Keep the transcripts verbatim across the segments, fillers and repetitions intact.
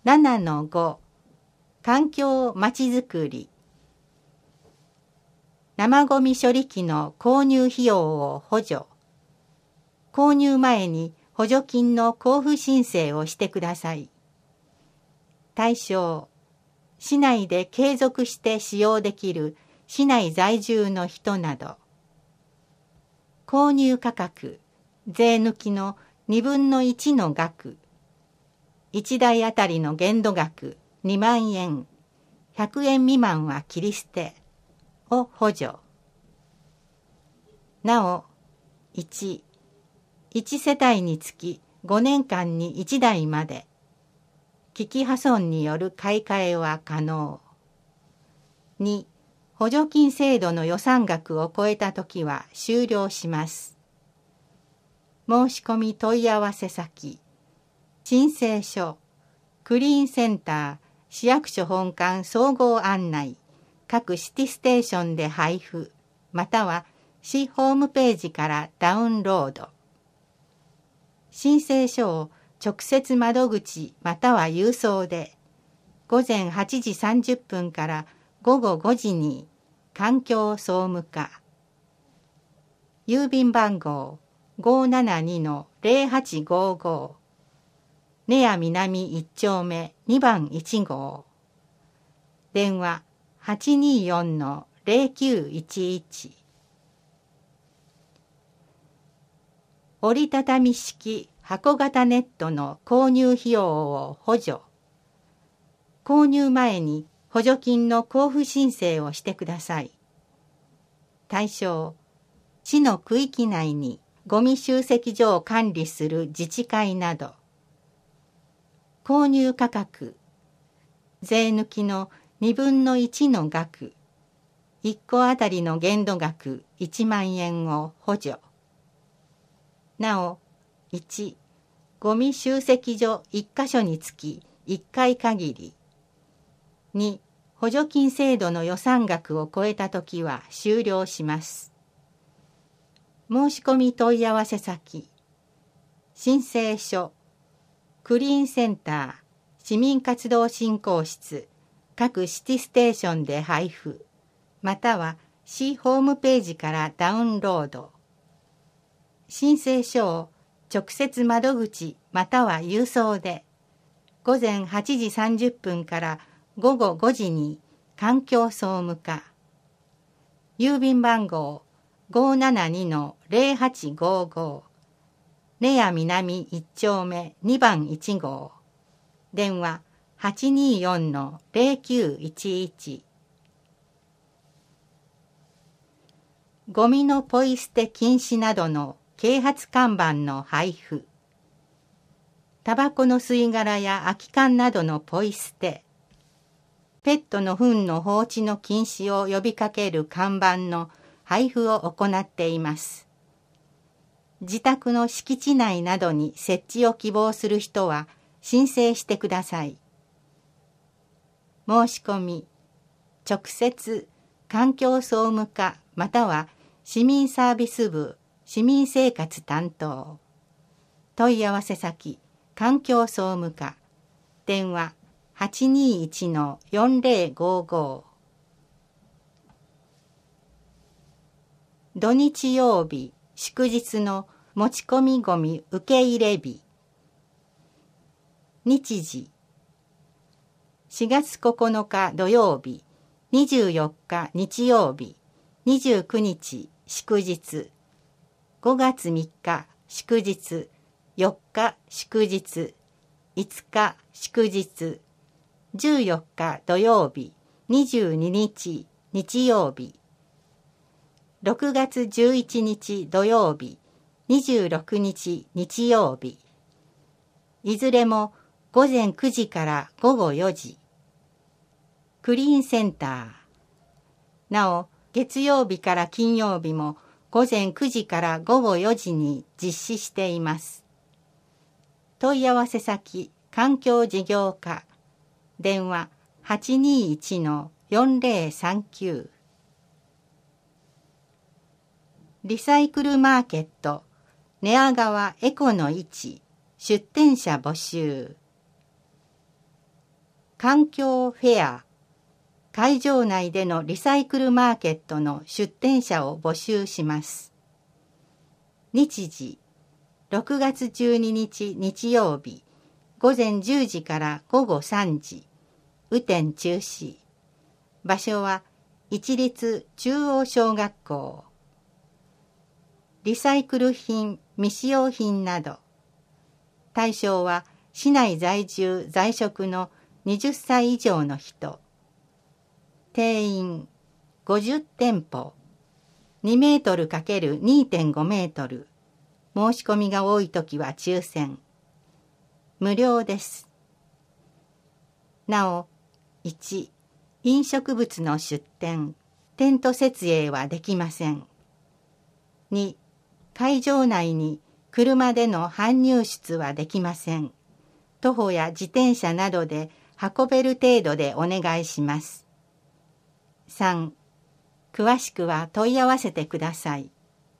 ななのご 環境まちづくり。生ごみ処理機の購入費用を補助。購入前に補助金の交付申請をしてください。対象、市内で継続して使用できる市内在住の人など。購入価格、税抜きのにぶんのいちの額。いちだいあたりの限度額にまんえん、ひゃくえん未満は切り捨てを補助。なお、いち、いち世帯につきごねんかんにいちだいまで、機器破損による買い替えは可能。に、補助金制度の予算額を超えたときは終了します。申し込み問い合わせ先、申請書、クリーンセンター、市役所本館総合案内、各シティステーションで配布、または市ホームページからダウンロード。申請書を直接窓口または郵送で、ごぜんはちじさんじゅっぷんからごごごじに環境総務課。郵便番号 ごーななにのぜろはちごーごー。根谷南いち丁目にばんいち号。電話 はちにーよんのぜろきゅういちいち。折りたたみ式箱型ネットの購入費用を補助。購入前に補助金の交付申請をしてください。対象、市の区域内にゴミ集積所を管理する自治会など。購入価格、税抜きのにぶんのいちの額、いっこあたりの限度額いちまんえんを補助。なお、いち、ゴミ集積所いっかしょにつきいっかい限り。に、補助金制度の予算額を超えたときは終了します。申し込み問い合わせ先、申請書、クリーンセンター、市民活動振興室、各シティステーションで配布、または市ホームページからダウンロード。申請書を直接窓口または郵送で、ごぜんはちじさんじゅっぷんからごごごじに環境総務課。郵便番号 ごーななにのぜろはちごーごー。根谷南いち丁目にばんいち号。電話 はちにーよんのぜろきゅういちいち。ゴミのポイ捨て禁止などの啓発看板の配布。タバコの吸い殻や空き缶などのポイ捨て。ペットの糞の放置の禁止を呼びかける看板の配布を行っています。自宅の敷地内などに設置を希望する人は申請してください。申し込み、直接環境総務課または市民サービス部市民生活担当。問い合わせ先、環境総務課。電話 はちにーいちのよんぜろごーごー。土日曜日、祝日の持ち込みごみ受け入れ日。日時、しがつここのか土曜日、にじゅうよっか日曜日、にじゅうくにち祝日、ごがつみっか祝日、よっか祝日、いつか祝日、じゅうよっか土曜日、にじゅうににち日曜日、ろくがつじゅういちにち土曜日、にじゅうろくにち日曜日。いずれもごぜんくじからごごよじ。クリーンセンター。なお、月曜日から金曜日もごぜんくじからごごよじに実施しています。問い合わせ先、環境事業課。電話 はちにーいちのよんぜろさんきゅう。リサイクルマーケット寝屋川エコの市出店者募集。 環境フェア、会場内でのリサイクルマーケットの出店者を募集します。日時、ろくがつじゅうににち日曜日、ごぜんじゅうじからごごさんじ、雨天中止。場所は一律中央小学校。リサイクル品、未使用品など。対象は市内在住在職のはたち以上の人。定員ごじゅってんぽ。にメートル ×にてんご メートル。申し込みが多いときは抽選。無料です。なお、いち、飲食物の出店、テント設営はできません。に、会場内に車での搬入出はできません。徒歩や自転車などで運べる程度でお願いします。さん、詳しくは問い合わせてください。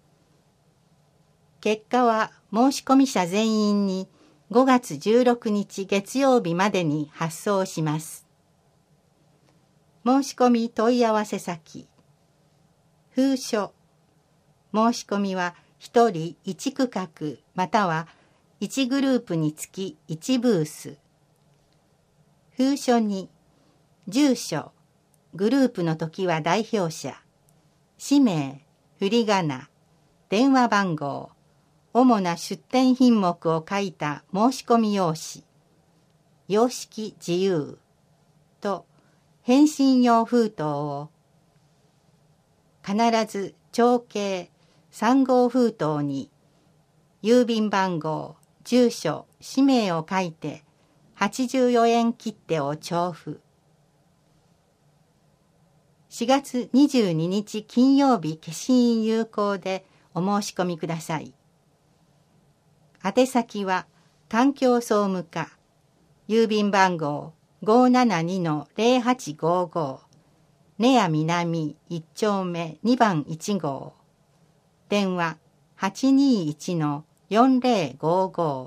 結果は申し込み者全員にごがつじゅうろくにち月曜日までに発送します。申し込み問い合わせ先。封書。申し込みはひとりいち区画またはいちグループにつきいちブース。封書に住所、グループの時は代表者、氏名、振り仮名、電話番号、主な出店品目を書いた申し込み用紙、様式自由と返信用封筒を必ず長径さんごう封筒に郵便番号、住所、氏名を書いてはちじゅうよえん切手を調布。しがつにじゅうににち金曜日消印有効でお申し込みください。宛先は環境総務課、郵便番号 ごーななにのぜろはちごーごー、根谷南いっちょうめにばんいちごう、電話 はちにいちのよんぜろごーごー。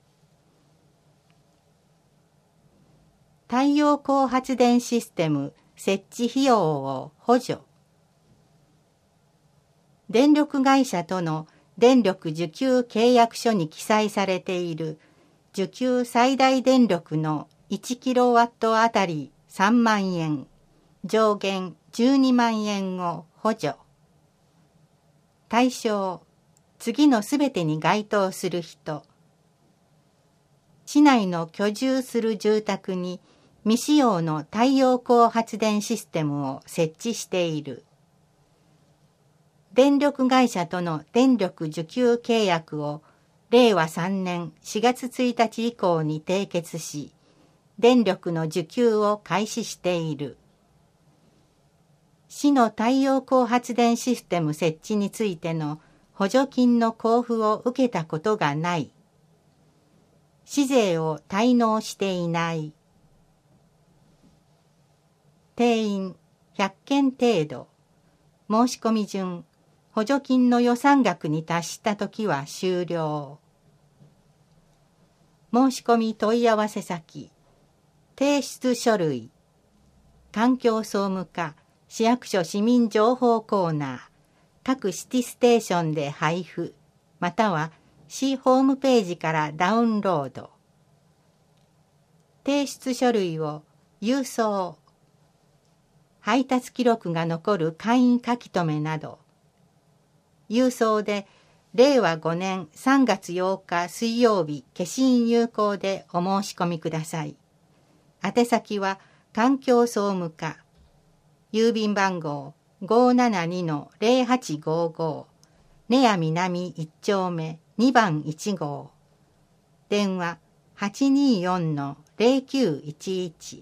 太陽光発電システム設置費用を補助。電力会社との電力受給契約書に記載されている受給最大電力のいちキロワットあたりさんまんえん、上限じゅうにまんえんを補助。対象、次のすべてに該当する人。市内の居住する住宅に未使用の太陽光発電システムを設置している。電力会社との電力受給契約をれいわさんねんしがつついたち以降に締結し、電力の受給を開始している。市の太陽光発電システム設置についての補助金の交付を受けたことがない。市税を滞納していない。定員ひゃっけん程度。申し込み順、補助金の予算額に達したときは終了。申し込み問い合わせ先。提出書類。環境総務課、市役所市民情報コーナー、各シティステーションで配布、または市ホームページからダウンロード。提出書類を郵送。配達記録が残る簡易書き留めなど。郵送でれいわごねんさんがつようか水曜日消印有効でお申し込みください。宛先は環境総務課、郵便番号 ごーななにのぜろはちごーごー、根谷南いっちょうめにばんいちごう、電話 はちにーよんのぜろきゅういちいち。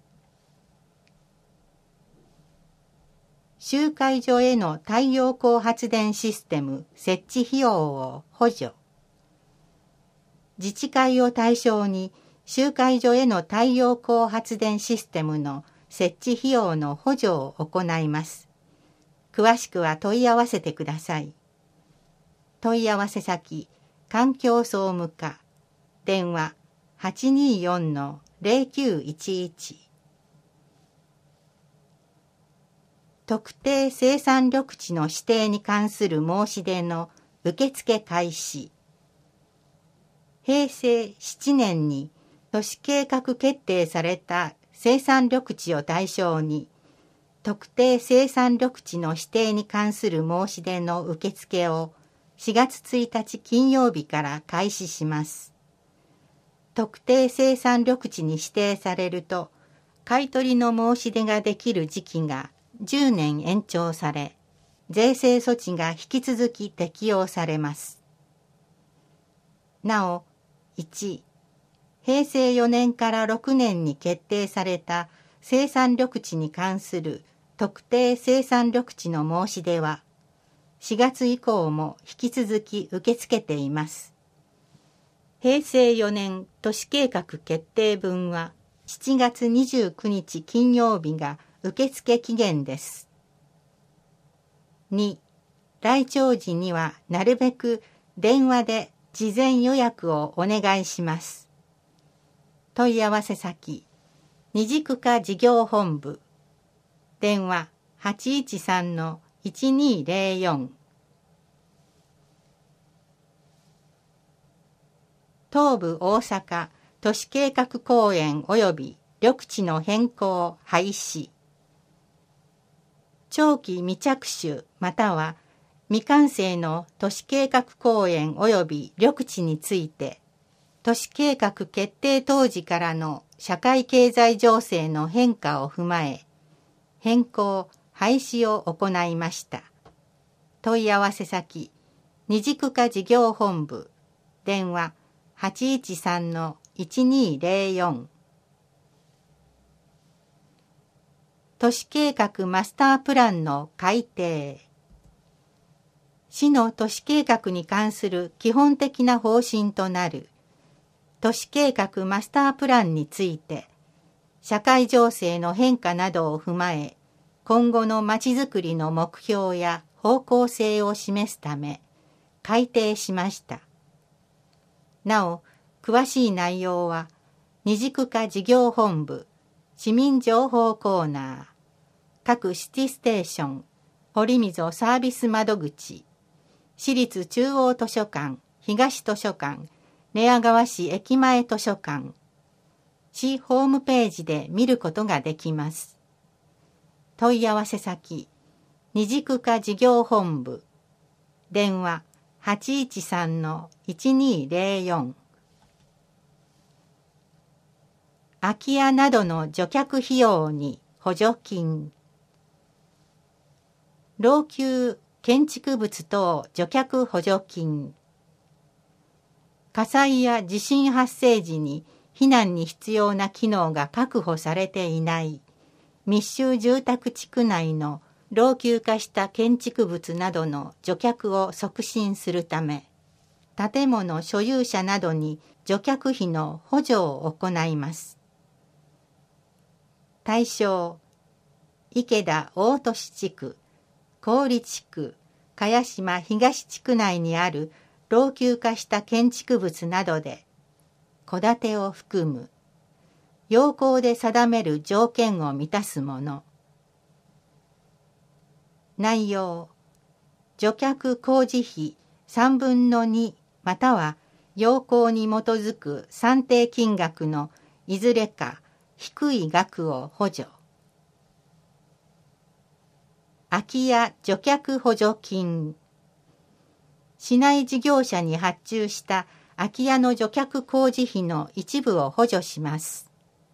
集会所への太陽光発電システム設置費用を補助。自治会を対象に集会所への太陽光発電システムの設置費用の補助を行います。詳しくは問い合わせてください。問い合わせ先、環境総務課、電話 はちにーよんのゼロきゅういちいち。特定生産緑地の指定に関する申し出の受付開始。平成しちねんに都市計画決定された生産緑地を対象に、特定生産緑地の指定に関する申し出の受付をしがつついたち金曜日から開始します。特定生産緑地に指定されると、買取の申し出ができる時期がじゅうねん延長され、税制措置が引き続き適用されます。なお、いち、平成よねんからろくねんに決定された生産緑地に関する特定生産緑地の申し出は、しがつ以降も引き続き受け付けています。平成よねん都市計画決定分はしちがつにじゅうくにち金曜日が受付期限です。に、来庁時にはなるべく電話で事前予約をお願いします。問い合わせ先、二軸化事業本部、電話 はちいちさんのいちにーぜろよん。東部大阪都市計画公園及び緑地の変更廃止。長期未着手または未完成の都市計画公園及び緑地について、都市計画決定当時からの社会経済情勢の変化を踏まえ、変更・廃止を行いました。問い合わせ先、二軸化事業本部、電話 はちいちさんのいちにーぜろよん。都市計画マスタープランの改定。市の都市計画に関する基本的な方針となる都市計画マスタープランについて、社会情勢の変化などを踏まえ、今後のまちづくりの目標や方向性を示すため、改定しました。なお、詳しい内容は、二軸化事業本部、市民情報コーナー、各シティステーション、堀溝サービス窓口、市立中央図書館、東図書館、寝屋川市駅前図書館、市ホームページで見ることができます。問い合わせ先、二軸化事業本部、電話 はちいちさんのいちにーぜろよん。空き家などの除却費用に補助金。老朽建築物等除却補助金。火災や地震発生時に避難に必要な機能が確保されていない密集住宅地区内の老朽化した建築物などの除却を促進するため、建物所有者などに除却費の補助を行います。対象、池田大俊地区、郡地区、茅島東地区内にある老朽化した建築物などで、戸建てを含む、要項で定める条件を満たすもの。内容、除却工事費さんぶんのにまたは要項に基づく算定金額のいずれか低い額を補助。空き家除却補助金。市内事業者に発注した空き家の除却工事費の一部を補助します。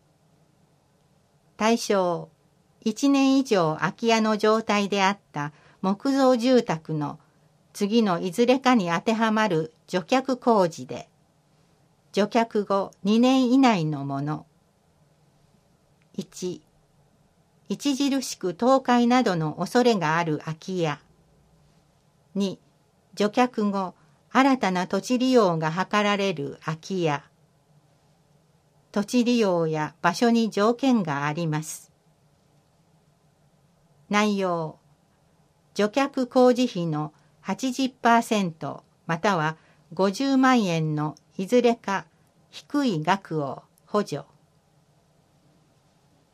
対象、いちねん以上空き家の状態であった木造住宅の次のいずれかに当てはまる除却工事で、除却後にねん以内のもの。いち、著しく倒壊などの恐れがある空き家。に、除却後、新たな土地利用が図られる空き家。土地利用や場所に条件があります。内容、除却工事費の はちじゅっパーセント またはごじゅうまんえんのいずれか低い額を補助。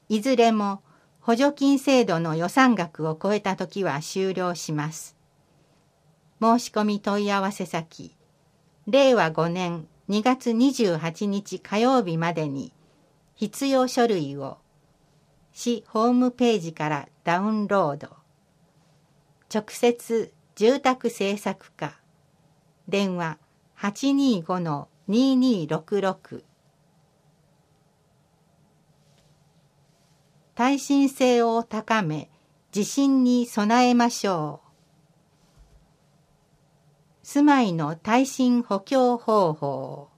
いずれも補助金制度の予算額を超えたときは終了します。申し込み問い合わせ先、れいわごねんにがつにじゅうはちにち火曜日までに必要書類を市ホームページからダウンロード。直接住宅政策課、電話 はちにーごのにーにーろくろく。耐震性を高め、地震に備えましょう。住まいの耐震補強方法。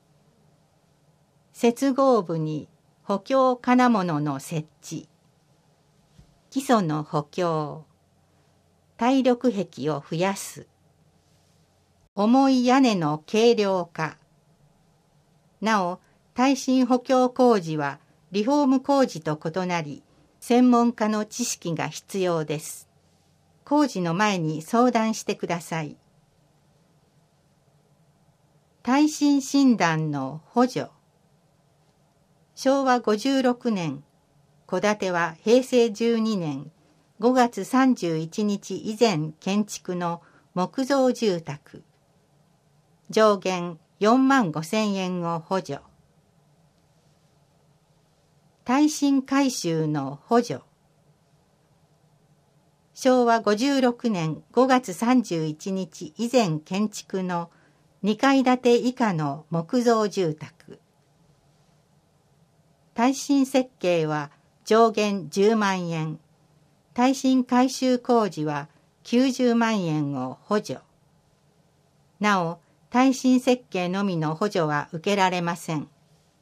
接合部に補強金物の設置。基礎の補強。耐力壁を増やす。重い屋根の軽量化。なお、耐震補強工事はリフォーム工事と異なり、専門家の知識が必要です。工事の前に相談してください。耐震診断の補助。しょうわごじゅうろくねん、戸建てはへいせいじゅうにねんごがつさんじゅういちにち以前建築の木造住宅。上限よんまんごせんえんを補助。耐震改修の補助。しょうわごじゅうろくねんごがつさんじゅういちにち以前建築のにかい建て以下の木造住宅。耐震設計は上限じゅうまんえん。耐震改修工事はきゅうじゅうまんえんを補助。なお、耐震設計のみの補助は受けられません。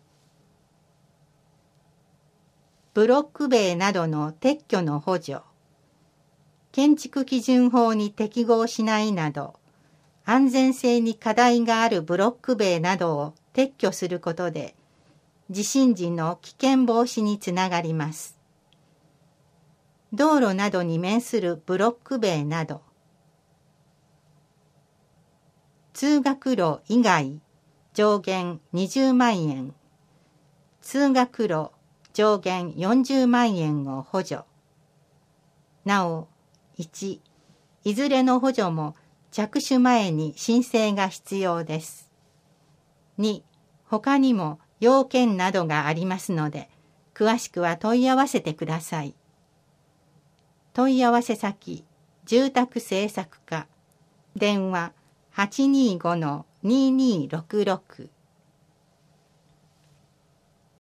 ブロック塀などの撤去の補助。建築基準法に適合しないなど、安全性に課題があるブロック塀などを撤去することで、地震時の危険防止につながります。道路などに面するブロック塀など、通学路以外上限にじゅうまんえん、通学路上限よんじゅうまんえんを補助。なお、いち、いずれの補助も着手前に申請が必要です。に、他にも要件などがありますので、詳しくは問い合わせてください。問い合わせ先、住宅政策課、電話 はちにーごのにーにーろくろく。